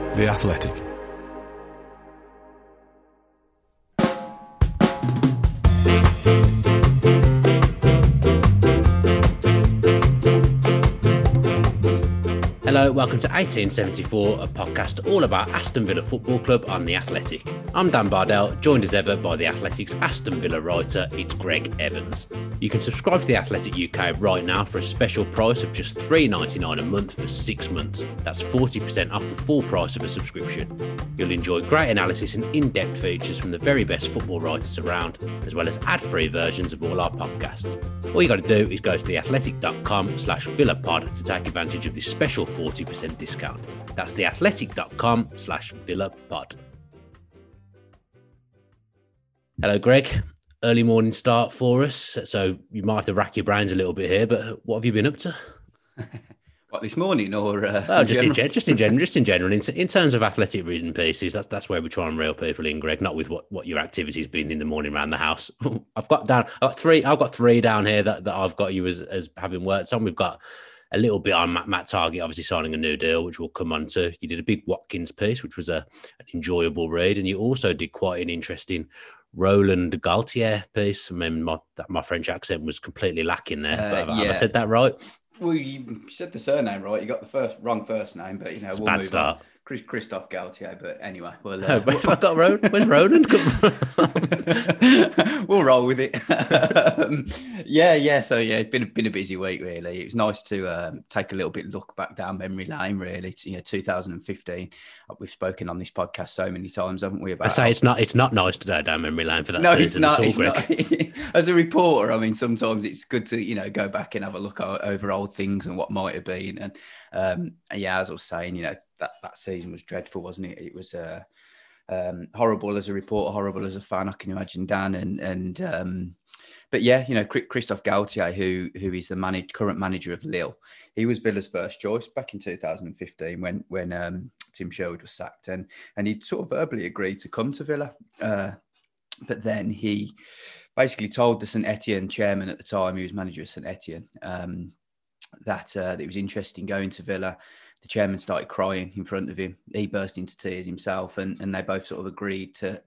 The Athletic. Hello, welcome to 1874, a podcast all about Aston Villa Football Club on The Athletic. I'm Dan Bardell, joined as ever by The Athletic's Aston Villa writer, it's Greg Evans. You can subscribe to The Athletic UK right now for a special price of just $3.99 a month for 6 months. That's 40% off the full price of a subscription. You'll enjoy great analysis and in-depth features from the very best football writers around, as well as ad-free versions of all our podcasts. All you got to do is go to theathletic.com/villapod to take advantage of this special 40% discount. That's theathletic.com/villapod. Hello, Greg. Early morning start for us, so you might have to rack your brains a little bit here, but what have you been up to? What, this morning or just in general. In terms of athletic reading pieces, that's where we try and reel people in, Greg. Not with what your activity's been in the morning around the house. I've got three down here that I've got you as having worked on. We've got a little bit on Matt Targett, obviously signing a new deal, which we'll come on to. You did a big Watkins piece, which was an enjoyable read, and you also did quite an interesting Roland Galtier piece. I mean, my French accent was completely lacking there. But have I said that right? Well, you said the surname right. You got the wrong first name, but it's we'll bad start. On. Christophe Galtier, but anyway, where's Roland come from? We'll roll with it. So it's been a busy week really. It was nice to take a little bit look back down memory lane really to 2015. We've spoken on this podcast so many times, haven't we? About I say it's not nice to go down memory lane for that season. No, it's not. As a reporter, I mean, sometimes it's good to go back and have a look over old things and what might have been. And as I was saying, that season was dreadful, wasn't it? It was horrible as a reporter, horrible as a fan, I can imagine, Dan. Christophe Galtier, who is the current manager of Lille, he was Villa's first choice back in 2015 when Tim Sherwood was sacked, and he'd sort of verbally agreed to come to Villa, but then he basically told the St Etienne chairman at the time, he was manager of St Etienne, that it was interested in going to Villa. The chairman started crying in front of him. He burst into tears himself, and they both sort of agreed to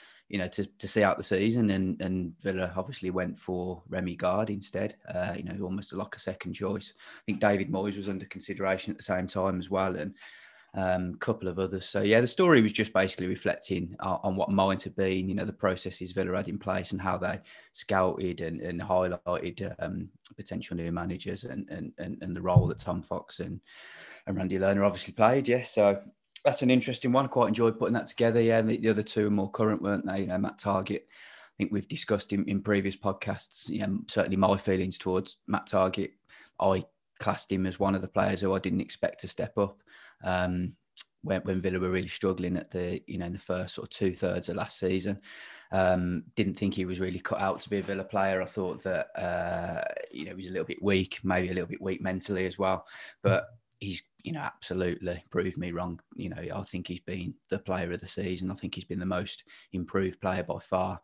see out the season. And Villa obviously went for Remy Gard instead. Almost like a second choice. I think David Moyes was under consideration at the same time as well, and a couple of others. So the story was just basically reflecting on what might have been, the processes Villa had in place and how they scouted and highlighted potential new managers and the role that Tom Fox and Randy Lerner obviously played. So that's an interesting one. I quite enjoyed putting that together. And the other two are more current, weren't they? Matt Targett, I think we've discussed in previous podcasts, certainly my feelings towards Matt Targett. I classed him as one of the players who I didn't expect to step up when Villa were really struggling at the first sort of 2/3 of last season. Didn't think he was really cut out to be a Villa player. I thought that he was a little bit weak, maybe a little bit weak mentally as well. But he's absolutely proved me wrong. I think he's been the player of the season. I think he's been the most improved player by far.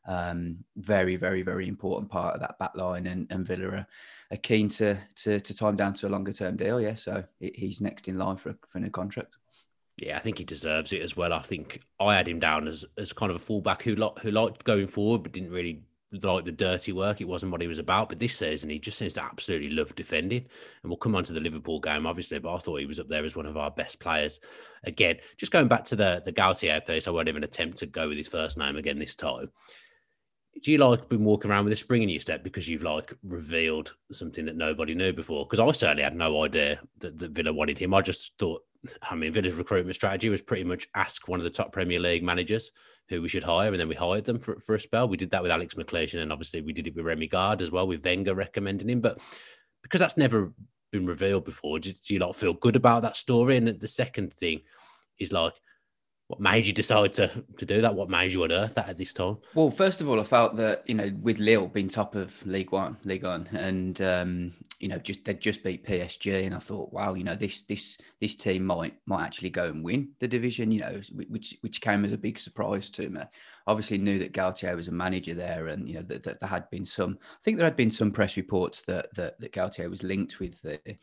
Very, very, very important part of that back line, and Villa are keen to tie him down to a longer term deal. So he's next in line for a new contract. Yeah, I think he deserves it as well. I think I had him down as kind of a fullback who liked going forward, but didn't really like the dirty work. It wasn't what he was about. But this season, he just seems to absolutely love defending. And we'll come on to the Liverpool game, obviously, but I thought he was up there as one of our best players. Again, just going back to the Galtier piece, I won't even attempt to go with his first name again this time. Do you been walking around with a spring in your step because you've revealed something that nobody knew before? Because I certainly had no idea that Villa wanted him. I just thought, Villa's recruitment strategy was pretty much ask one of the top Premier League managers who we should hire, and then we hired them for a spell. We did that with Alex McLeish, and obviously we did it with Remy Gard as well, with Wenger recommending him. But because that's never been revealed before, do you feel good about that story? And the second thing is What made you decide to do that? What made you unearth that at this time? Well, first of all, I felt that, with Lille being top of League One, and just they'd just beat PSG, and I thought, wow, this team might actually go and win the division, which came as a big surprise to me. Obviously, knew that Galtier was a manager there, and that there had been some. I think there had been some press reports that Galtier was linked with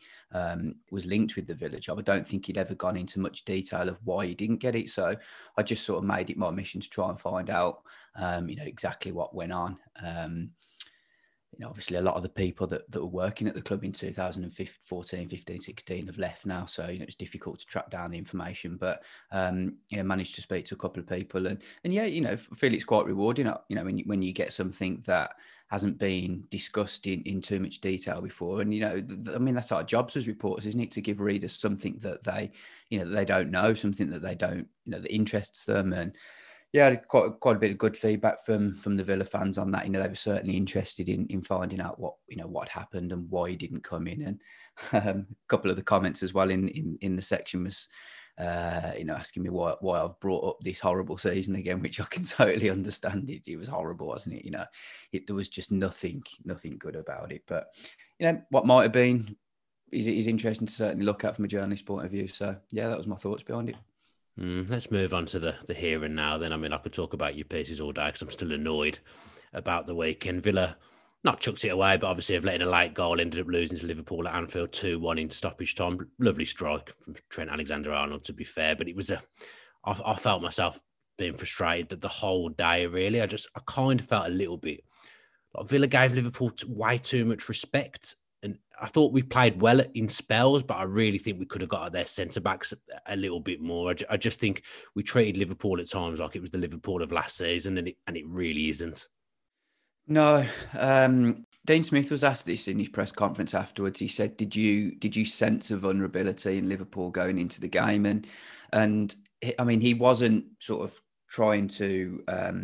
the Villa job. I don't think he'd ever gone into much detail of why he didn't get it, so I just sort of made it my mission to try and find out. Exactly what went on. Obviously a lot of the people that were working at the club in 2014, 15, 16 have left now. So, it's difficult to track down the information, but, managed to speak to a couple of people and I feel it's quite rewarding, when you get something that hasn't been discussed in too much detail before. And, that's our jobs as reporters, isn't it? To give readers something that they don't know, something that they don't, that interests them. And, yeah, I had quite a bit of good feedback from the Villa fans on that. They were certainly interested in finding out what happened and why he didn't come in. And a couple of the comments as well in the section was, asking me why I've brought up this horrible season again, which I can totally understand. It was horrible, wasn't it? There was just nothing good about it. But what might have been is interesting to certainly look at from a journalist point of view. So yeah, that was my thoughts behind it. Let's move on to the here and now then. I mean, I could talk about your pieces all day because I'm still annoyed about the weekend. Villa not chucked it away, but obviously have let in a late goal, ended up losing to Liverpool at Anfield 2-1 in stoppage time. Lovely strike from Trent Alexander-Arnold, to be fair, but it was I felt myself being frustrated that the whole day, really. I kind of felt a little bit like Villa gave Liverpool way too much respect. And I thought we played well in spells, but I really think we could have got at their centre-backs a little bit more. I just think we treated Liverpool at times like it was the Liverpool of last season, and it really isn't. No. Dean Smith was asked this in his press conference afterwards. He said, did you sense a vulnerability in Liverpool going into the game? And I mean, he wasn't sort of trying to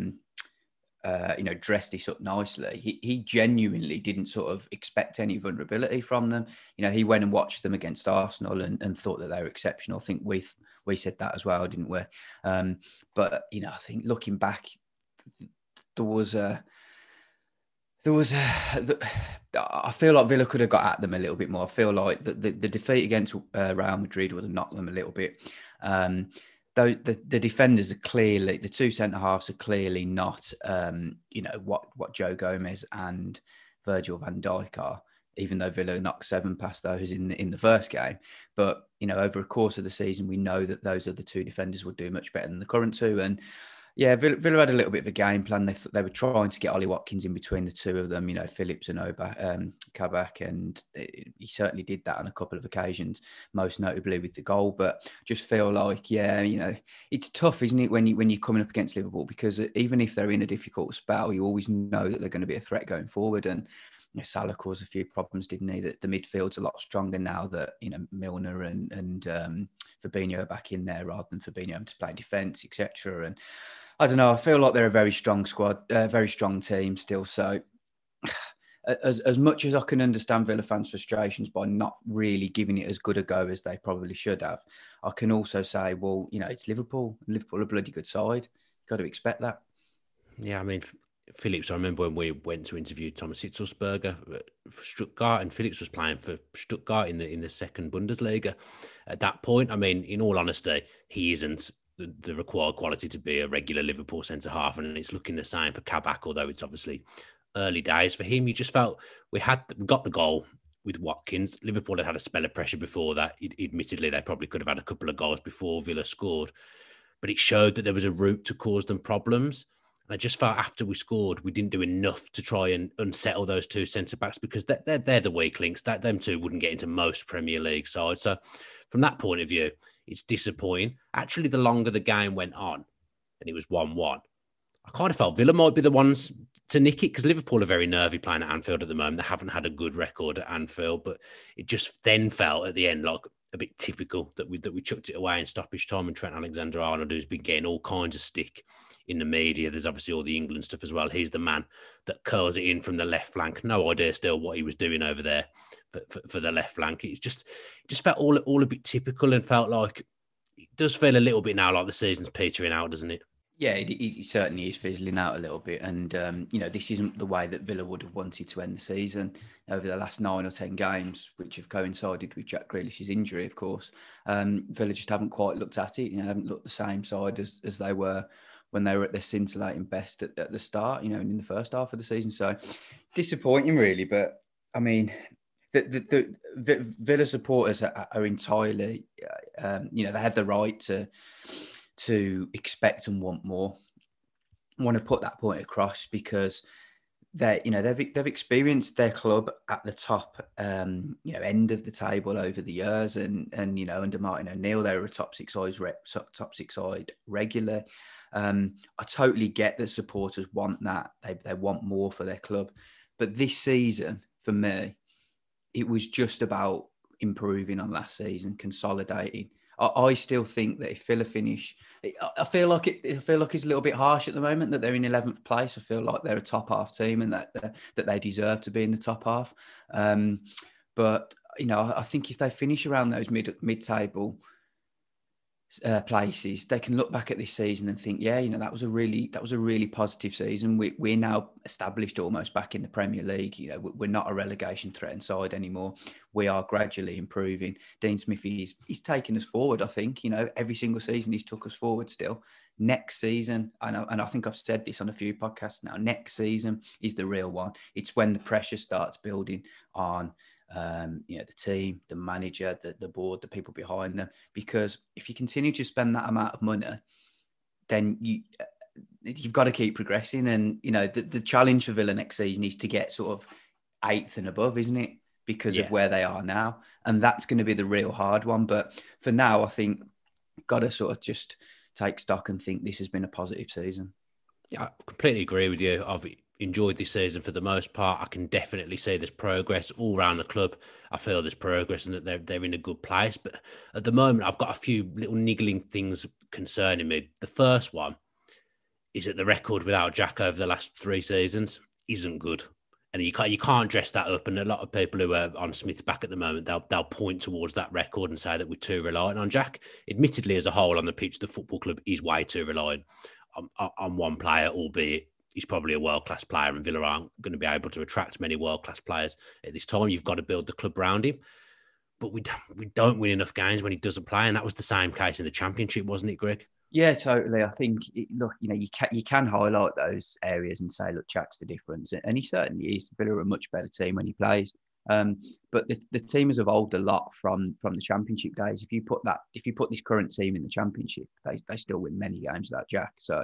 dress this up nicely. He genuinely didn't sort of expect any vulnerability from them. He went and watched them against Arsenal and thought that they were exceptional. I think we said that as well, didn't we? But I think looking back, I feel like Villa could have got at them a little bit more. I feel like the defeat against Real Madrid would have knocked them a little bit. Though the defenders are clearly, the two centre-halves are clearly not, what Joe Gomez and Virgil van Dijk are, even though Villa knocked 7 past those in the first game. But, over a course of the season, we know that those other two defenders will do much better than the current two. And yeah, Villa had a little bit of a game plan. They were trying to get Ollie Watkins in between the two of them, Phillips and Kabak, and he certainly did that on a couple of occasions, most notably with the goal. But just feel like, it's tough, isn't it, when you're coming up against Liverpool, because even if they're in a difficult spell, you always know that they're going to be a threat going forward. And Salah caused a few problems, didn't he? That the midfield's a lot stronger now that Milner and Fabinho are back in there rather than Fabinho having to play defence, etc. And I don't know. I feel like they're a very strong squad, very strong team still. So as much as I can understand Villa fans' frustrations by not really giving it as good a go as they probably should have, I can also say, well, it's Liverpool. Liverpool are a bloody good side. You've got to expect that. Yeah, I mean, Phillips, I remember when we went to interview Thomas Hitzelsberger for Stuttgart, and Phillips was playing for Stuttgart in the second Bundesliga. At that point, I mean, in all honesty, he isn't the required quality to be a regular Liverpool centre-half, and it's looking the same for Kabak, although it's obviously early days for him. You just felt we got the goal with Watkins. Liverpool had a spell of pressure before that. Admittedly, they probably could have had a couple of goals before Villa scored, but it showed that there was a route to cause them problems. And I just felt after we scored, we didn't do enough to try and unsettle those two centre-backs, because they're the weak links. Them two wouldn't get into most Premier League sides. So from that point of view, it's disappointing. Actually, the longer the game went on, and it was 1-1, I kind of felt Villa might be the ones to nick it, because Liverpool are very nervy playing at Anfield at the moment. They haven't had a good record at Anfield, but it just then felt at the end like a bit typical that we chucked it away in stoppage time, and Trent Alexander-Arnold, who's been getting all kinds of stick in the media. There's obviously all the England stuff as well. He's the man that curls it in from the left flank. No idea still what he was doing over there for the left flank. It just felt all a bit typical, and felt like does feel a little bit now like the season's petering out, doesn't it? Yeah, it certainly is fizzling out a little bit. And, this isn't the way that Villa would have wanted to end the season over the last 9 or 10 games, which have coincided with Jack Grealish's injury, of course. Villa just haven't quite looked at it, haven't looked the same side as they were when they were at their scintillating best at the start, and in the first half of the season. So disappointing, really. But, I mean, the Villa supporters are entirely, they have the right to expect and want more. I want to put that point across because they've experienced their club at the top, end of the table over the years, and under Martin O'Neill they were a top six side regular. I totally get that supporters want that; they want more for their club, but this season for me, it was just about improving on last season, consolidating. I still think that if Villa finish, I feel like it's a little bit harsh at the moment that they're in 11th place. I feel like they're a top half team and that they deserve to be in the top half. But I think if they finish around those mid-table places, they can look back at this season and think, that was a really positive season. We're now established almost back in the Premier League. We're not a relegation threatened side anymore. We are gradually improving. Dean Smith he's taken us forward. I think every single season he's took us forward. Still, next season, and I think I've said this on a few podcasts now. Next season is the real one. It's when the pressure starts building on. The team, the manager, the board, the people behind them. Because if you continue to spend that amount of money, then you've got to keep progressing. And the challenge for Villa next season is to get sort of 8th and above, isn't it? Because of where they are now, and that's going to be the real hard one. But for now, I think got to sort of just take stock and think this has been a positive season. Yeah, I completely agree with you. I've enjoyed this season for the most part. I can definitely see there's progress all around the club. I feel there's progress and that they're in a good place. But at the moment, I've got a few little niggling things concerning me. The first one is that the record without Jack over the last 3 seasons isn't good. And you can't dress that up. And a lot of people who are on Smith's back at the moment, they'll point towards that record and say that we're too reliant on Jack. Admittedly, as a whole on the pitch, the football club is way too reliant on one player, albeit he's probably a world-class player, and Villa aren't going to be able to attract many world-class players at this time. You've got to build the club around him. But we don't win enough games when he doesn't play, and that was the same case in the Championship, wasn't it, Greg? Yeah, totally. I think, you can highlight those areas and say, look, Jack's the difference. And he certainly is. Villa are a much better team when he plays. But the team has evolved a lot from the Championship days. If you put this current team in the Championship, they still win many games without Jack. So,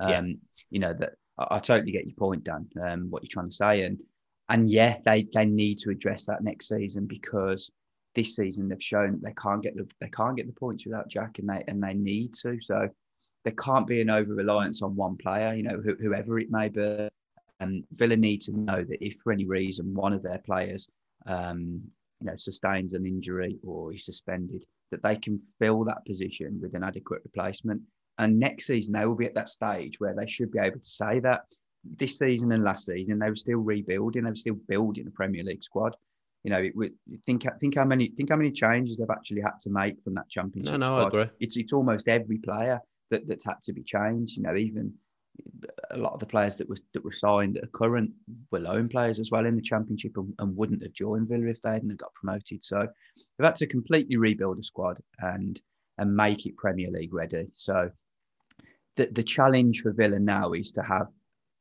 that I totally get your point, Dan. What you're trying to say, and they need to address that next season, because this season they've shown they can't get the points without Jack, and they need to. So there can't be an over reliance on one player, whoever it may be. Villa need to know that if for any reason one of their players, sustains an injury or is suspended, that they can fill that position with an adequate replacement. And next season, they will be at that stage where they should be able to say that. This season and last season, they were still rebuilding. They were still building a Premier League squad. Think how many changes they've actually had to make from that Championship. No, squad. I agree. It's almost every player that's had to be changed. Even a lot of the players that were signed at current were loan players as well in the Championship and wouldn't have joined Villa if they hadn't got promoted. So they've had to completely rebuild a squad and make it Premier League ready. So the challenge for Villa now is to have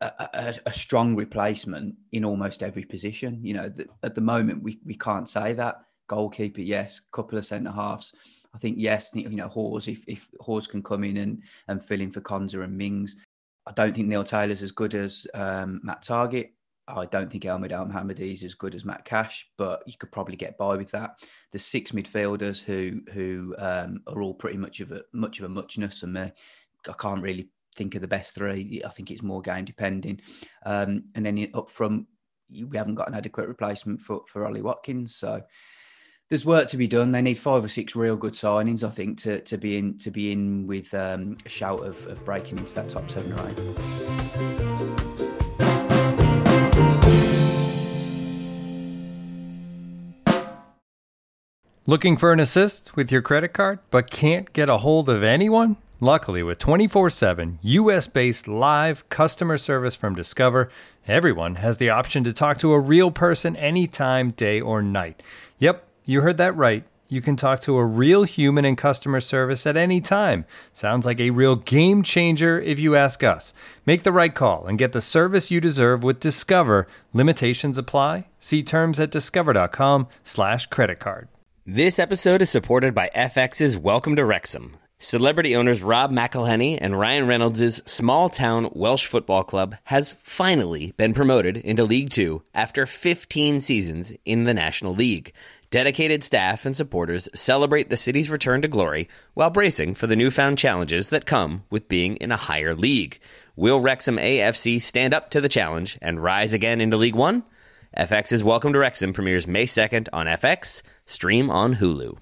a strong replacement in almost every position. At the moment we can't say that. Goalkeeper, yes. Couple of centre halves, I think yes. Hawes, if Hawes can come in and fill in for Konsa and Mings. I don't think Neil Taylor's as good as Matt Targett. I don't think Elmed El-Mohammadi is as good as Matt Cash, but you could probably get by with that. The 6 midfielders who are all pretty much of a muchness, and I can't really think of the best 3. I think it's more game depending. And then up front, we haven't got an adequate replacement for Ollie Watkins. So there's work to be done. They need 5 or 6 real good signings, I think, to be in with a shout of breaking into that top 7 or 8. Looking for an assist with your credit card, but can't get a hold of anyone? Luckily, with 24/7 US-based live customer service from Discover, everyone has the option to talk to a real person anytime, day or night. Yep, you heard that right. You can talk to a real human in customer service at any time. Sounds like a real game changer if you ask us. Make the right call and get the service you deserve with Discover. Limitations apply. See terms at discover.com/creditcard. This episode is supported by FX's Welcome to Wrexham. Celebrity owners Rob McElhenney and Ryan Reynolds' small-town Welsh football club has finally been promoted into League Two after 15 seasons in the National League. Dedicated staff and supporters celebrate the city's return to glory while bracing for the newfound challenges that come with being in a higher league. Will Wrexham AFC stand up to the challenge and rise again into League One? FX's Welcome to Wrexham premieres May 2nd on FX, stream on Hulu.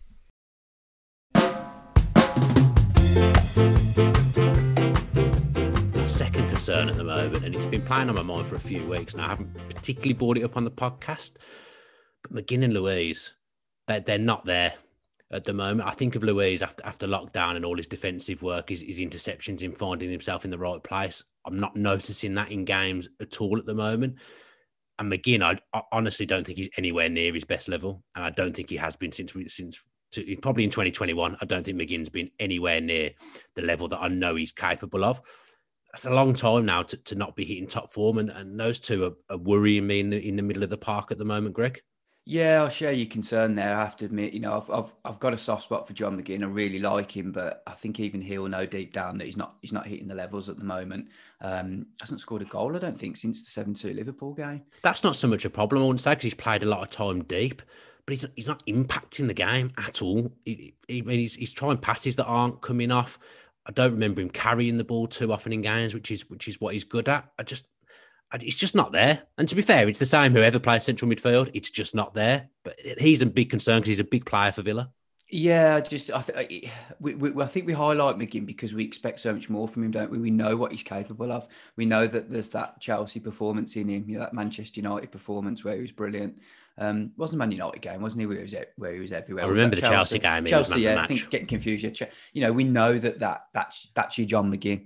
Second concern at the moment, and it's been playing on my mind for a few weeks now. I haven't particularly brought it up on the podcast, but McGinn and Louise, they're not there at the moment. I think of Louise after lockdown and all his defensive work, his interceptions, in finding himself in the right place. I'm not noticing that in games at all at the moment. And McGinn, I honestly don't think he's anywhere near his best level. And I don't think he has been since probably in 2021. I don't think McGinn's been anywhere near the level that I know he's capable of. That's a long time now to not be hitting top form. And those two are worrying me in the middle of the park at the moment, Greg. Yeah, I'll share your concern there. I have to admit, I've got a soft spot for John McGinn. I really like him, but I think even he'll know deep down that he's not hitting the levels at the moment. Hasn't scored a goal, I don't think, since the 7-2 Liverpool game. That's not so much a problem, I wouldn't say, because he's played a lot of time deep, but he's not impacting the game at all. He's trying passes that aren't coming off. I don't remember him carrying the ball too often in games, which is what he's good at. It's just not there. And to be fair, it's the same whoever plays central midfield. It's just not there. But he's a big concern because he's a big player for Villa. Yeah, I think we highlight McGinn because we expect so much more from him, don't we? We know what he's capable of. We know that there's that Chelsea performance in him, that Manchester United performance where he was brilliant. Wasn't a Man United game, wasn't he? Where he was everywhere. I remember the Chelsea game. Chelsea, yeah. I think getting confused. We know that's your John McGinn.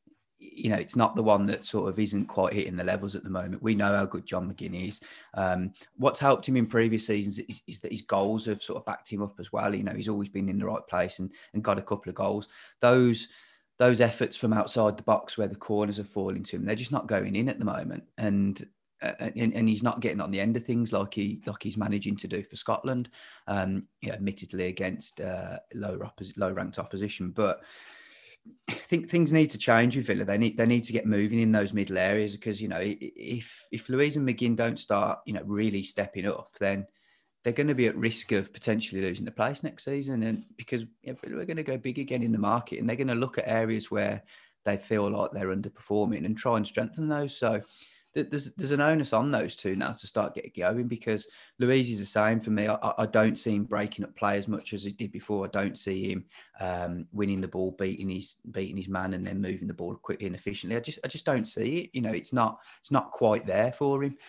It's not the one that sort of isn't quite hitting the levels at the moment. We know how good John McGinn is. What's helped him in previous seasons is that his goals have sort of backed him up as well. He's always been in the right place and got a couple of goals. Those efforts from outside the box where the corners are falling to him, they're just not going in at the moment. And he's not getting on the end of things like he's managing to do for Scotland. Admittedly against low-ranked opposition, but I think things need to change with Villa. They need to get moving in those middle areas because if Louise and McGinn don't start really stepping up, then they're going to be at risk of potentially losing the place next season. And because Villa are going to go big again in the market, and they're going to look at areas where they feel like they're underperforming and try and strengthen those. So there's an onus on those two now to start getting going because Louise is the same for me. I don't see him breaking up play as much as he did before. I don't see him winning the ball, beating his man, and then moving the ball quickly and efficiently. I just don't see it. It's not quite there for him.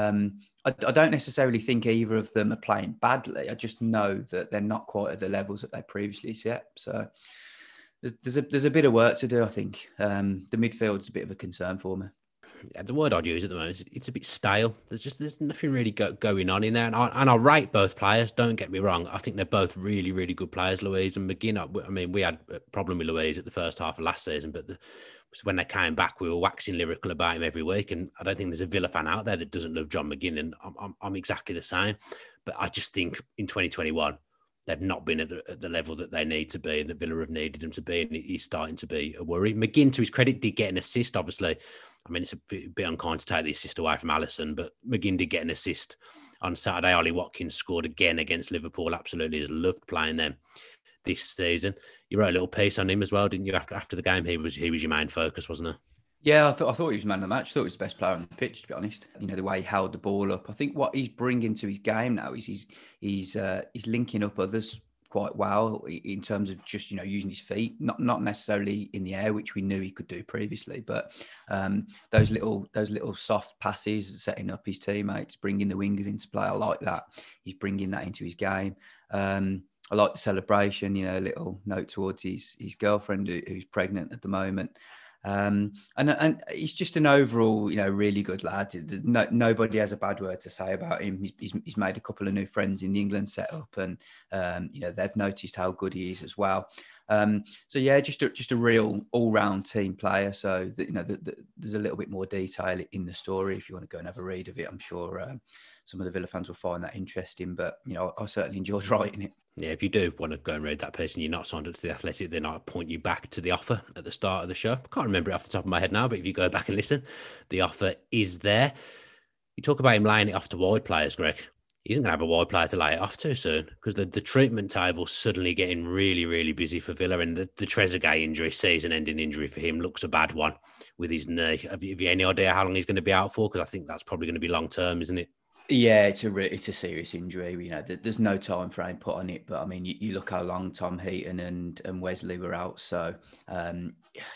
I don't necessarily think either of them are playing badly. I just know that they're not quite at the levels that they previously set. So there's a bit of work to do. I think the midfield's a bit of a concern for me. Yeah, the word I'd use at the moment is it's a bit stale. There's nothing really going on in there, and I rate both players. Don't get me wrong. I think they're both really, really good players, Louise and McGinn. I mean, we had a problem with Louise at the first half of last season, but when they came back, we were waxing lyrical about him every week. And I don't think there's a Villa fan out there that doesn't love John McGinn, and I'm exactly the same. But I just think in 2021. They've not been at the level that they need to be and that Villa have needed them to be, and he's starting to be a worry. McGinn, to his credit, did get an assist, obviously. I mean, it's a bit unkind to take the assist away from Alisson, but McGinn did get an assist on Saturday. Ollie Watkins scored again against Liverpool. Absolutely has loved playing them this season. You wrote a little piece on him as well, didn't you? After the game, he was your main focus, wasn't he? Yeah, I thought he was man of the match. I thought he was the best player on the pitch, to be honest. The way he held the ball up. I think what he's bringing to his game now is he's linking up others quite well in terms of just, using his feet, not necessarily in the air, which we knew he could do previously, but those little soft passes, setting up his teammates, bringing the wingers into play. I like that. He's bringing that into his game. I like the celebration, a little note towards his girlfriend who's pregnant at the moment. And he's just an overall, really good lad. Nobody has a bad word to say about him. He's made a couple of new friends in the England setup, and they've noticed how good he is as well. So yeah, just a real all-round team player. So that, there's a little bit more detail in the story. If you want to go and have a read of it, I'm sure some of the Villa fans will find that interesting. But I certainly enjoyed writing it. Yeah, if you do want to go and read that person, you're not signed up to the Athletic, then I'll point you back to the offer at the start of the show. I can't remember it off the top of my head now, but if you go back and listen, the offer is there. You talk about him laying it off to wide players, Greg. He isn't going to have a wide player to lay it off too soon, because the treatment table's suddenly getting really, really busy for Villa, and the Trezeguet injury, season-ending injury for him, looks a bad one with his knee. Have you any idea how long he's going to be out for? Because I think that's probably going to be long-term, isn't it? Yeah, it's a serious injury. There's no time frame put on it, but I mean, you look how long Tom Heaton and Wesley were out. So, I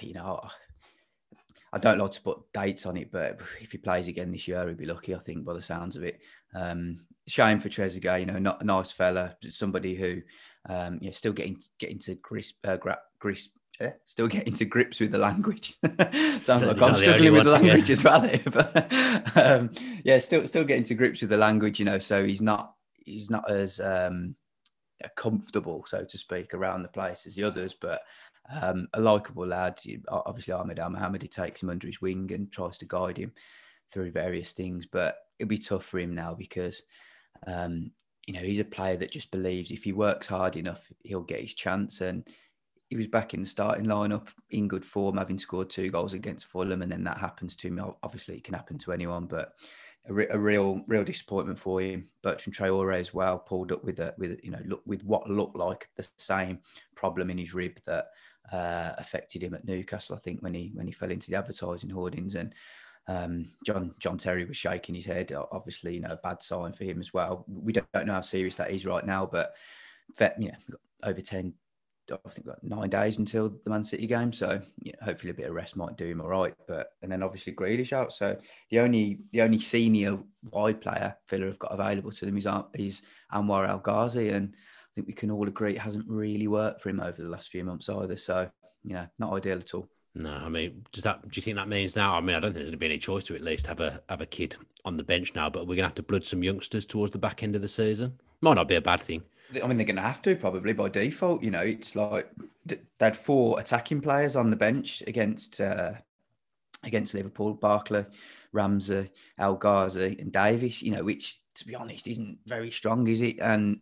don't like to put dates on it, but if he plays again this year, he'll be lucky, I think, by the sounds of it. Shame for Trezeguet, not a nice fella, somebody who, still getting to still getting to grips with the language. Sounds like I'm struggling with the language as well. But still getting to grips with the language, so he's not as comfortable, so to speak, around the place as the others, but a likeable lad. Obviously, Ahmed Al-Mohamed, he takes him under his wing and tries to guide him through various things, but it'll be tough for him now because he's a player that just believes if he works hard enough, he'll get his chance. And he was back in the starting lineup in good form, having scored 2 goals against Fulham, and then that happens to him. Obviously, it can happen to anyone, but a real disappointment for him. Bertrand Traore as well pulled up with what looked like the same problem in his rib that affected him at Newcastle, I think, when he fell into the advertising hoardings. And John Terry was shaking his head. Obviously, a bad sign for him as well. We don't know how serious that is right now, but over 10. I think 9 days until the Man City game, so hopefully a bit of rest might do him all right. And then obviously Grealish out, so the only senior wide player Villa have got available to them is Anwar El Ghazi, and I think we can all agree it hasn't really worked for him over the last few months either. So not ideal at all. No, I mean, do you think that means now? I mean, I don't think there's going to be any choice to at least have a kid on the bench now, but we're going to have to blood some youngsters towards the back end of the season. Might not be a bad thing. I mean, they're going to have to probably by default. It's like they had 4 attacking players on the bench against Liverpool: Barkley, Ramsey, El Ghazi, and Davies. Which, to be honest, isn't very strong, is it? And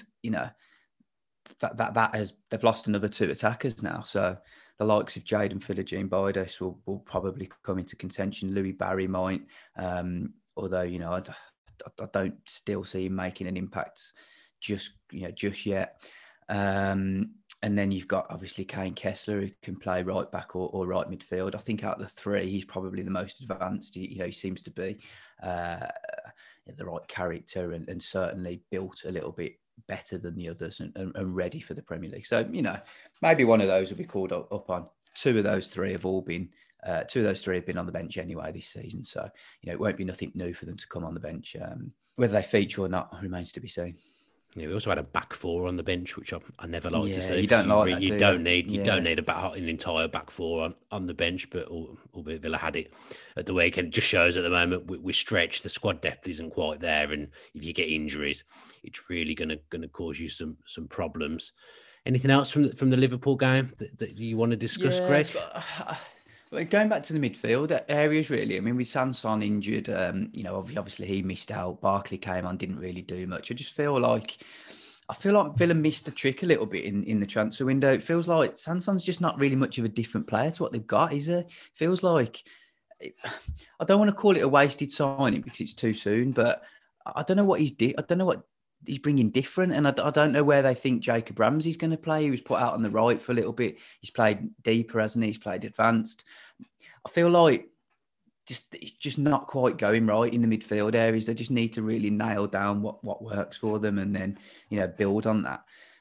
that has, they've lost another 2 attackers now. So the likes of Jadon Philogene Bidas will probably come into contention. Louis Barry might, although I don't still see him making an impact just yet. And then you've got obviously Kane Kessler, who can play right back or right midfield. I think out of the 3, he's probably the most advanced. He seems to be the right character and certainly built a little bit better than the others and ready for the Premier League. So maybe one of those will be called up on. 2 of those 3 have all been. 2 of those 3 have been on the bench anyway this season. So it won't be nothing new for them to come on the bench. Whether they feature or not remains to be seen. Yeah, we also had a back 4 on the bench, which I never like to see. You don't like that, you don't need an entire back 4 on the bench, but albeit Villa had it at the weekend. It just shows at the moment we're stretched. The squad depth isn't quite there, and if you get injuries, it's really going to cause you some problems. Anything else from the Liverpool game that you want to discuss, Greg? Going back to the midfield areas, really. I mean, with Sanson injured, obviously he missed out. Barkley came on, didn't really do much. I feel like Villa missed the trick a little bit in the transfer window. It feels like Sanson's just not really much of a different player to what they've got, is he? Feels like, I don't want to call it a wasted signing because it's too soon, but I don't know what he's I don't know what he's bringing different, and I don't know where they think Jacob Ramsey's going to play. He was put out on the right for a little bit. He's played deeper, hasn't he? He's played advanced. I feel like it's just not quite going right in the midfield areas. They just need to really nail down what works for them and then build on that.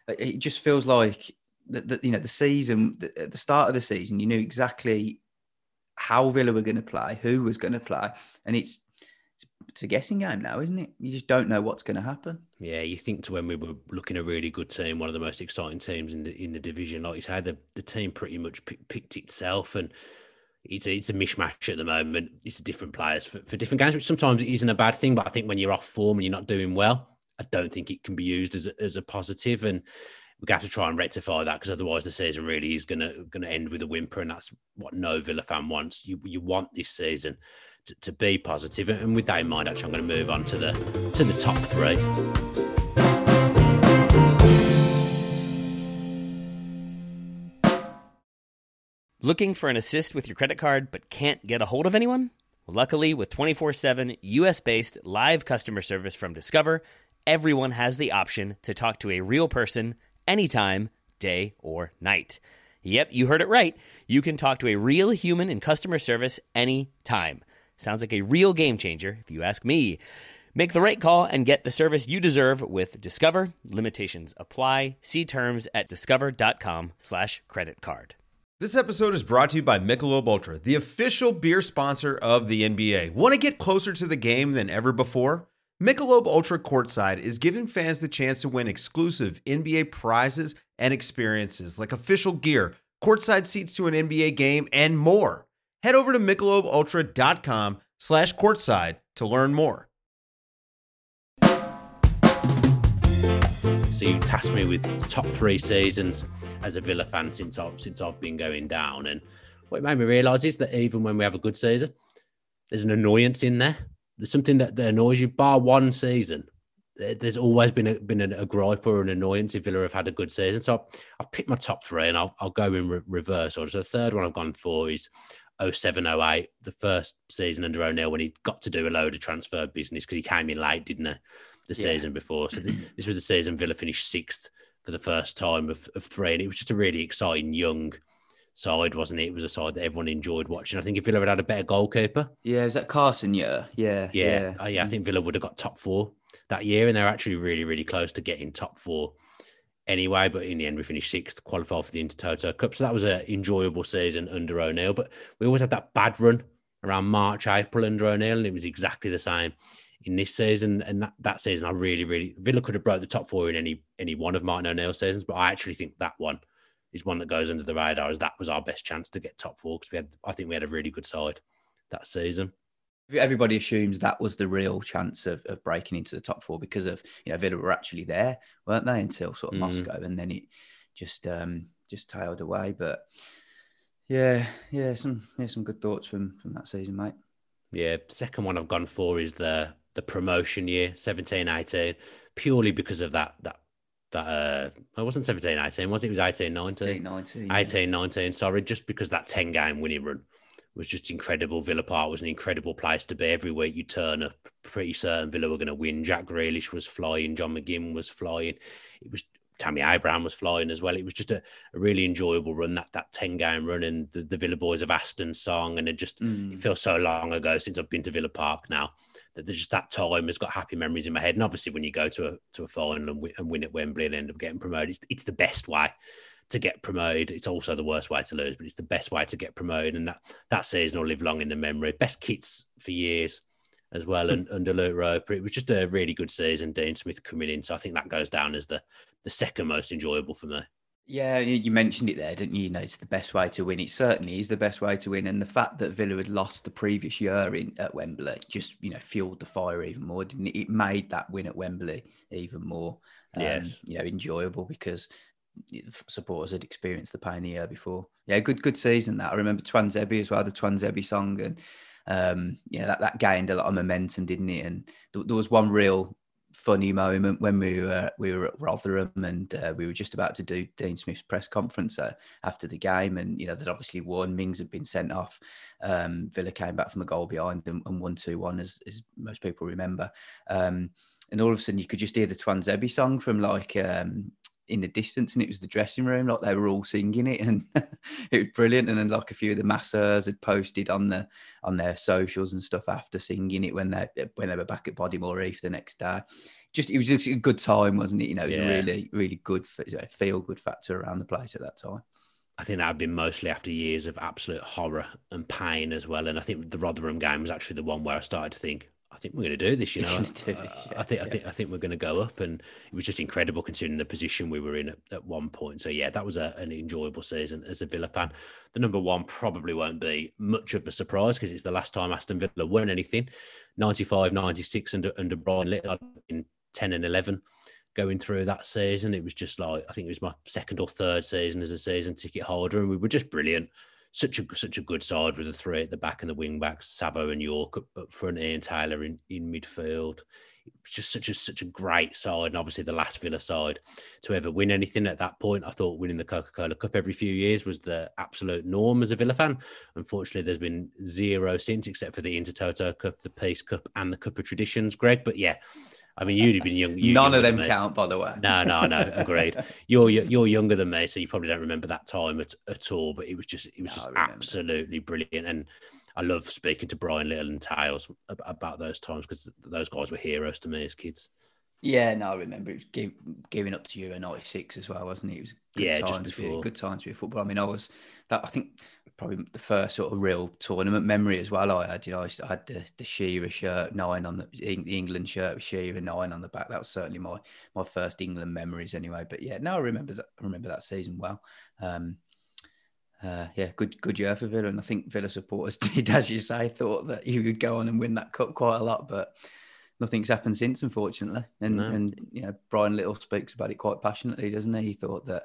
it just feels like the season, at the start of the season, you knew exactly how Villa were going to play, who was going to play, and it's a guessing game now, isn't it? You just don't know what's going to happen. Yeah, you think to when we were looking at a really good team, one of the most exciting teams in the division, like you say, the team pretty much picked itself, and it's a mishmash at the moment. It's different players for different games, which sometimes isn't a bad thing. But I think when you're off form and you're not doing well, I don't think it can be used as a positive. And we're going to have to try and rectify that, because otherwise the season really is going to end with a whimper, and that's what no Villa fan wants. You want this season to be positive. And with that in mind, actually, I'm going to move on to the top three. Looking for an assist with your credit card but can't get a hold of anyone? Well, luckily, with 24/7 US-based live customer service from Discover, everyone has the option to talk to a real person anytime, day or night. Yep, you heard it right. You can talk to a real human in customer service anytime. Sounds like a real game changer, if you ask me. Make the right call and get the service you deserve with Discover. Limitations apply. See terms at discover.com/creditcard. This episode is brought to you by Michelob Ultra, the official beer sponsor of the NBA. Want to get closer to the game than ever before? Michelob Ultra Courtside is giving fans the chance to win exclusive NBA prizes and experiences like official gear, courtside seats to an NBA game, and more. Head over to MichelobUltra.com/courtside to learn more. So you tasked me with the top 3 seasons as a Villa fan since I've been going down. And what it made me realise is that even when we have a good season, there's an annoyance in there. There's something that annoys you. Bar one season, there's always been a gripe or an annoyance if Villa have had a good season. So I've picked my top 3, and I'll go in reverse order. So the third one I've gone for is 07-08, the first season under O'Neill, when he got to do a load of transfer business because he came in late, didn't he, the season before. So this was the season Villa finished 6th for the first time of 3, and it was just a really exciting young side, wasn't it? It was a side that everyone enjoyed watching. I think if Villa had a better goalkeeper. Yeah, was that Carson year? Yeah. I think Villa would have got top 4 that year, and they're actually really, really close to getting top 4 anyway. But in the end, we finished 6th, qualified for the Intertoto Cup. So that was an enjoyable season under O'Neill. But we always had that bad run around March, April under O'Neill, and it was exactly the same in this season. And that season, I really, Villa could have broke the top 4 in any one of Martin O'Neill's seasons, but I actually think that one is one that goes under the radar, as that was our best chance to get top 4, because I think we had a really good side that season. Everybody assumes that was the real chance of breaking into the top 4 because of, Villa were actually there, weren't they, until sort of Moscow, and then it just tailed away. But some good thoughts from that season, mate. Yeah, second one I've gone for is the promotion year, 17-18, purely because of that it wasn't 17-18, was it? It was 18-19. 18-19, sorry, just because that 10-game winning run was just incredible. Villa Park was an incredible place to be. Every week you turn up, pretty certain Villa were going to win. Jack Grealish was flying. John McGinn was flying. Tammy Abraham was flying as well. It was just a really enjoyable run, that 10-game run, and the Villa Boys of Aston song. And it feels so long ago since I've been to Villa Park now, that just that time has got happy memories in my head. And obviously when you go to a final and win at Wembley and end up getting promoted, it's the best way to get promoted. It's also the worst way to lose, but it's the best way to get promoted. And that season will live long in the memory. Best kits for years as well, and under Luke Roper. It was just a really good season. Dean Smith coming in, so I think that goes down as the second most enjoyable for me. Yeah, you mentioned it there, didn't you? It's the best way to win. It certainly is the best way to win. And the fact that Villa had lost the previous year at Wembley just, fueled the fire even more, didn't it? It made that win at Wembley even more, enjoyable, because supporters had experienced the pain the year before. Yeah, good season that. I remember Twanzebe as well, the Twanzebe song, and that gained a lot of momentum, didn't it? And there was one real funny moment when we were at Rotherham, and we were just about to do Dean Smith's press conference after the game, and they'd obviously won. Mings had been sent off. Villa came back from a goal behind and won 2-1, as most people remember. And all of a sudden, you could just hear the Twanzebe song from in the distance, and it was the dressing room, like they were all singing it, and it was brilliant. And then a few of the masseurs had posted on their socials and stuff after singing it when they were back at Bodymore Reef the next day. it was just a good time, wasn't it? You know, it was Yeah. a really, really good feel good factor around the place at that time. I think that had been mostly after years of absolute horror and pain as well. And I think the Rotherham game was actually the one where I started to think, I think we're going to do this, you know. I think we're going to go up, and it was just incredible considering the position we were in at one point. So yeah, that was an enjoyable season as a Villa fan. The number one probably won't be much of a surprise because it's the last time Aston Villa won anything. 95, 96 under Brian Little in 10 and 11. Going through that season, it was just like, I think it was my second or third season as a season ticket holder, and we were just brilliant. Such a good side with the three at the back and the wing backs, Savo and York up front, Ian Taylor in midfield. It was just such a great side, and obviously the last Villa side to ever win anything at that point. I thought winning the Coca-Cola Cup every few years was the absolute norm as a Villa fan. Unfortunately, there's been zero since, except for the Intertoto Cup, the Peace Cup, and the Cup of Traditions, Greg. But yeah, I mean, you'd have been young. None of them count, by the way. No, agreed. You're younger than me, so you probably don't remember that time at all. But it was just absolutely brilliant, and I love speaking to Brian Little and Tails about those times because those guys were heroes to me as kids. Yeah, no, I remember it was giving up to you in '96 as well, wasn't it? It was good times to be football. I mean, I think probably the first sort of real tournament memory as well. I had, I had the Shearer shirt 9 on the England shirt with Shearer 9 on the back. That was certainly my first England memories anyway. But yeah, no, I remember that season well. Good year for Villa, and I think Villa supporters did, as you say, thought that he would go on and win that cup quite a lot, but nothing's happened since, unfortunately. And Brian Little speaks about it quite passionately, doesn't he? He thought that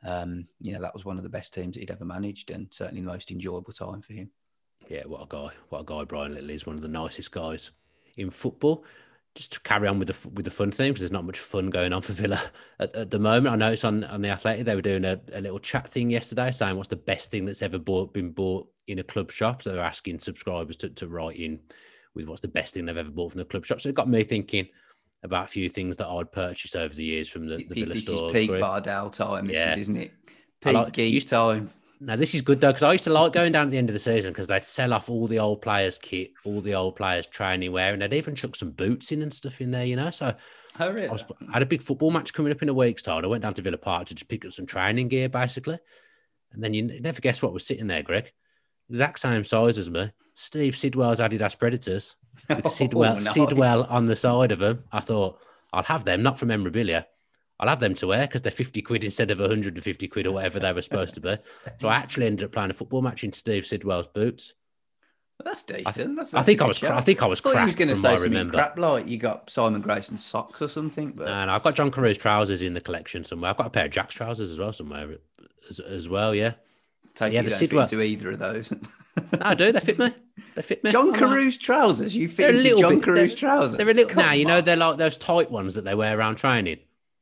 that was one of the best teams that he'd ever managed, and certainly the most enjoyable time for him. Yeah, what a guy Brian Little is. One of the nicest guys in football. Just to carry on with the fun thing, because there's not much fun going on for Villa at the moment. I noticed on the Athletic they were doing a little chat thing yesterday, saying what's the best thing that's ever been bought in a club shop. So they're asking subscribers to write in with what's the best thing they've ever bought from the club shop. So it got me thinking about a few things that I'd purchased over the years from the Villa store. This is peak Bardell time, isn't it? Peak geek time. Now, this is good, though, because I used to like going down at the end of the season because they'd sell off all the old players' kit, all the old players' training wear, and they'd even chuck some boots in and stuff in there, So oh, really? I had a big football match coming up in a week's time. I went down to Villa Park to just pick up some training gear, basically. And then you never guess what was sitting there, Greg. Exact same size as me. Steve Sidwell's Adidas Predators with Sidwell on the side of them. I thought, I'll have them, not for memorabilia. I'll have them to wear because they're 50 quid instead of 150 quid or whatever they were supposed to be. So I actually ended up playing a football match in Steve Sidwell's boots. Well, that's decent. I think I was crap. I was going to say something crap like you got Simon Grayson's socks or something. But... No, I've got John Carews trousers in the collection somewhere. I've got a pair of Jack's trousers as well somewhere as well, yeah. You don't fit into either of those. No, I do. They fit me. John Carews trousers? You fit into John Carews trousers? They're a little... they're like those tight ones that they wear around training.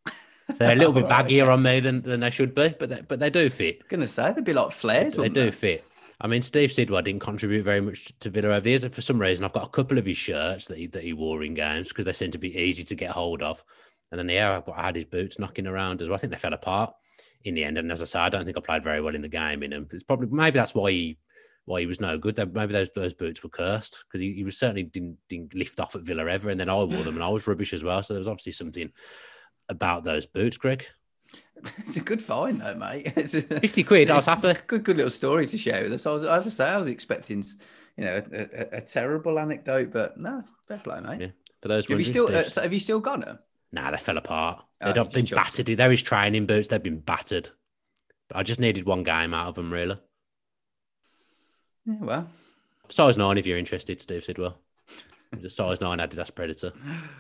So they're a little bit baggier on me than they should be, but they do fit. I was going to say, they'd be like flares. They do fit. I mean, Steve Sidwell didn't contribute very much to Villa over the years. For some reason, I've got a couple of his shirts that he wore in games because they seem to be easy to get hold of. And then, I had his boots knocking around as well. I think they fell apart in the end. And as I say, I don't think I played very well in the game in them. It's probably, maybe that's why he was no good. Maybe those boots were cursed because he was certainly didn't lift off at Villa ever. And then I wore them and I was rubbish as well. So there was obviously something about those boots, Greg. It's a good find, though, mate. 50 quid. I was happy. It's a good little story to share with us. I was expecting, a terrible anecdote, but no, fair play, mate. Yeah. For those, have you still got them? Nah, they fell apart. They've been battered. They're his training boots. They've been battered. But I just needed one game out of them, really. Yeah, well, size 9 if you're interested, Steve Sidwell. The size 9 Adidas Predator.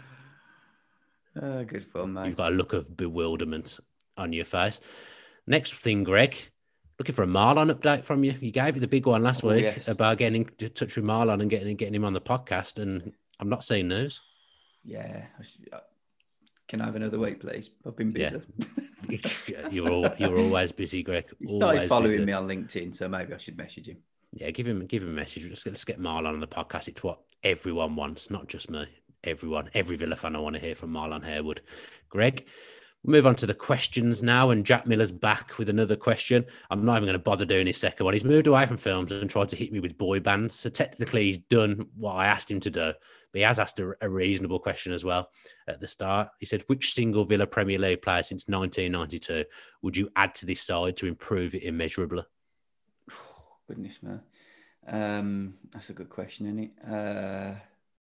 Good fun, mate. You've got a look of bewilderment on your face. Next thing, Greg, looking for a Marlon update from you. You gave it the big one last week about getting in touch with Marlon and getting him on the podcast, and I'm not seeing news. Yeah. Can I have another week, please? I've been busy. Yeah. You're always busy, Greg. He started following me on LinkedIn, so maybe I should message him. Yeah, give him a message. Let's get Marlon on the podcast. It's what everyone wants, not just me. Everyone, every Villa fan I want to hear from Marlon Harewood. Greg, We'll move on to the questions now, and Jack Miller's back with another question. I'm not even going to bother doing his second one. He's moved away from films and tried to hit me with boy bands. So technically he's done what I asked him to do, but he has asked a reasonable question as well at the start. He said, which single Villa Premier League player since 1992 would you add to this side to improve it immeasurably? Goodness, man. That's a good question, isn't it?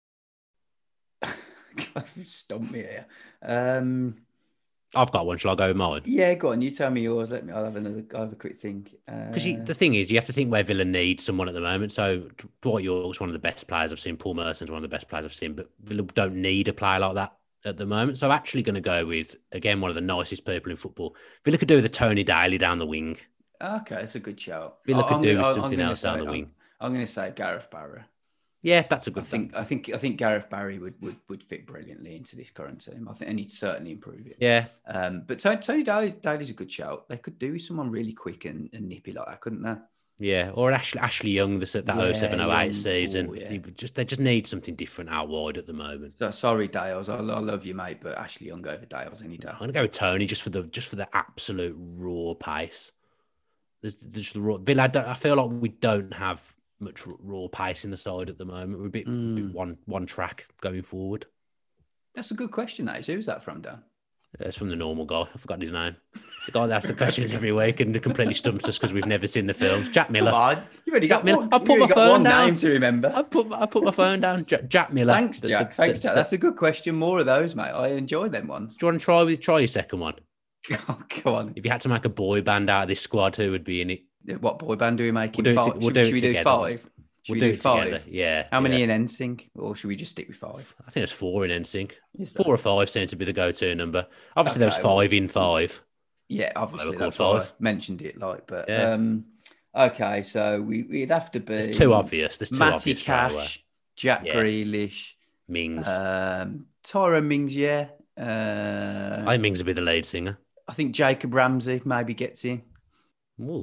You've stumped me here. I've got one. Shall I go with mine? Yeah, go on. You tell me yours. I'll have a quick think. Because the thing is, you have to think where Villa needs someone at the moment. So Dwight York's one of the best players I've seen. Paul Merson's one of the best players I've seen. But Villa don't need a player like that at the moment. So I'm actually going to go with, again, one of the nicest people in football. Villa could do with a Tony Daly down the wing. Okay, that's a good shout. Villa could do with something else down the wing. I'm going to say Gareth Barry. Yeah, that's a good thing. I think Gareth Barry would fit brilliantly into this current team. I think, and he'd certainly improve it. Yeah. But Tony Daly's a good shout. They could do with someone really quick and nippy like that, couldn't they? Yeah, or Ashley Young, that 07-08 season. Ooh, yeah. They just need something different out wide at the moment. So, sorry, Dales. I love you, mate, but Ashley Young over Dales any day. I'm gonna go with Tony just for the absolute raw pace. There's just the raw. Villa, I feel like we don't have much raw pace in the side at the moment. We're a bit one track going forward. That's a good question, that is. Who's that from, Dan? It's from the normal guy. I forgot his name. The guy that asks the questions every week and completely stumps us because we've never seen the films. Jack Miller. Come on. You've only got Miller. one, I put my phone down. Name to remember. I put my phone down. Jack Miller. Thanks, Jack. Thanks, Jack. That's a good question. More of those, mate. I enjoy them ones. Do you want to try your second one? Oh, go on. If you had to make a boy band out of this squad, who would be in it? What boy band do we make? Should we do 5? We'll do it together. Yeah. How many in NSYNC? Or should we just stick with 5? I think there's 4 in NSYNC. 4 or 5 seems to be the go-to number. Obviously, okay, there was 5 in 5. Yeah, obviously that's 5. why I mentioned it. But yeah. Okay, so we'd have to be. It's too obvious. There's too Matty obvious. Cash, Jack Grealish, Mings. Tyrone Mings. Yeah. I think Mings would be the lead singer. I think Jacob Ramsey maybe gets in. Ooh.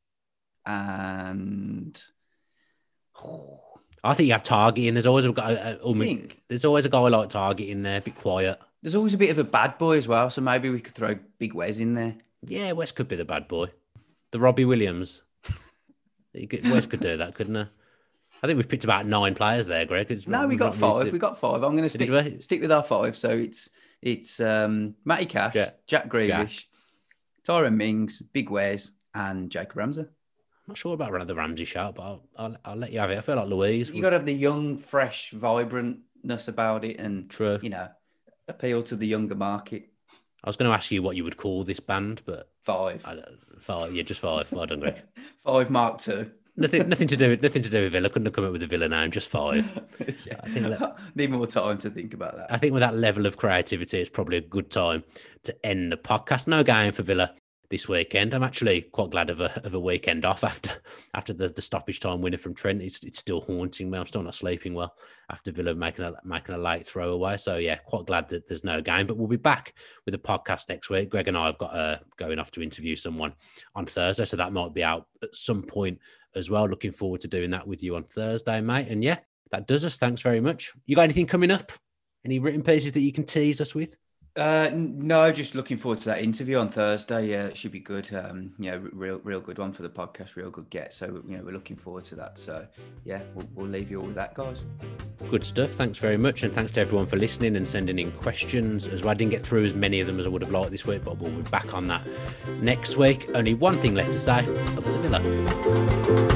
And I think you have Target in. There's always a guy. There's always a guy like Target in there. A bit quiet. There's always a bit of a bad boy as well. So maybe we could throw Big Wes in there. Yeah, Wes could be the bad boy. The Robbie Williams. Wes could do that, couldn't he? I think we've picked about 9 players there, Greg. No, we got 5. We got 5. I'm going to stick with our 5. So it's Matty Cash, Jack Grealish, Tyrone Mings, Big Wes, and Jacob Ramsey. I'm not sure about the Ramsey shout, but I'll let you have it. I feel like Louise. You got to have the young, fresh, vibrantness about it, and true, appeal to the younger market. I was going to ask you what you would call this band, but 5. 5, yeah, just 5. Well done, Greg. 5 Mark II. Nothing to do with Villa. Couldn't have come up with a Villa name. Just 5. Yeah. I think need more time to think about that. I think with that level of creativity, it's probably a good time to end the podcast. No game for Villa this weekend. I'm actually quite glad of a weekend off after the stoppage time winner from Trent. It's still haunting me. I'm still not sleeping well after Villa making a late throwaway. So yeah, quite glad that there's no game. But we'll be back with a podcast next week. Greg and I have got going off to interview someone on Thursday, so that might be out at some point as well. Looking forward to doing that with you on Thursday, mate. And yeah, that does us. Thanks very much. You got anything coming up? Any written pieces that you can tease us with? No, just looking forward to that interview on Thursday. Yeah, it should be good. Real good one for the podcast. Real good get. So we're looking forward to that. So yeah, we'll leave you all with that, guys. Good stuff. Thanks very much, and thanks to everyone for listening and sending in questions as well. I didn't get through as many of them as I would have liked this week, but we'll be back on that next week. Only one thing left to say: up the Villa.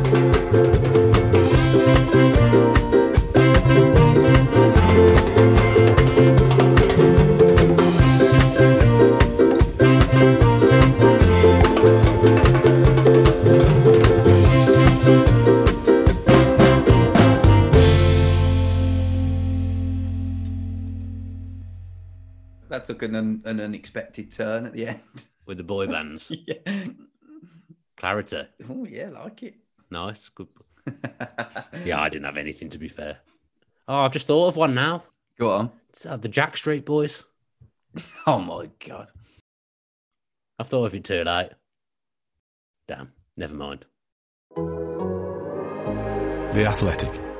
That took an unexpected turn at the end. With the boy bands. Yeah. Clarity. Oh, yeah, like it. Nice. Good. Yeah, I didn't have anything, to be fair. Oh, I've just thought of one now. Go on. It's the Jack Street Boys. Oh, my God. I've thought of it too late. Damn. Never mind. The Athletic.